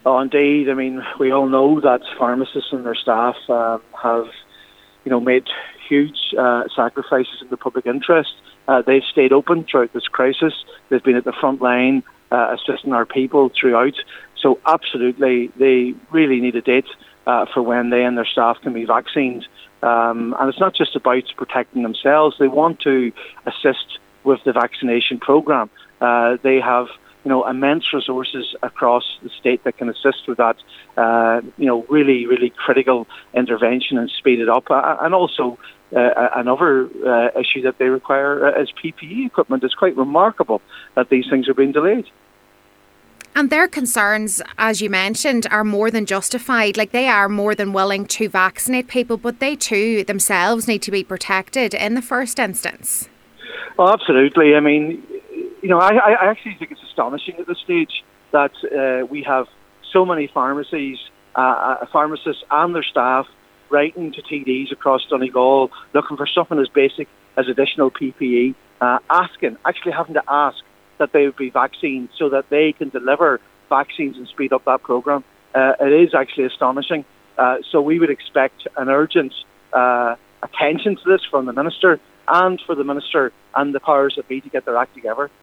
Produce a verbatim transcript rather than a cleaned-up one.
Oh, indeed. I mean, we all know that pharmacists and their staff uh, have, you know, made huge uh, sacrifices in the public interest. Uh, they've stayed open throughout this crisis. They've been at the front line uh, assisting our people throughout. So absolutely, they really need a date uh, for when they and their staff can be vaccinated. Um, and it's not just about protecting themselves. They want to assist with the vaccination programme. Uh, they have, you know, immense resources across the state that can assist with that, uh, you know, really, really critical intervention and speed it up. Uh, and also uh, another uh, issue that they require is P P E equipment. It's quite remarkable that these things are being delayed. And their concerns, as you mentioned, are more than justified. Like, they are more than willing to vaccinate people, but they too themselves need to be protected in the first instance. Well, absolutely. I mean, you know, I, I actually think it's astonishing at this stage that uh, we have so many pharmacies, uh, pharmacists and their staff writing to T Ds across Donegal, looking for something as basic as additional P P E, uh, asking, actually having to ask that they would be vaccinated so that they can deliver vaccines and speed up that programme. Uh, it is actually astonishing. Uh, so we would expect an urgent uh, attention to this from the Minister and for the Minister and the powers that be to get their act together.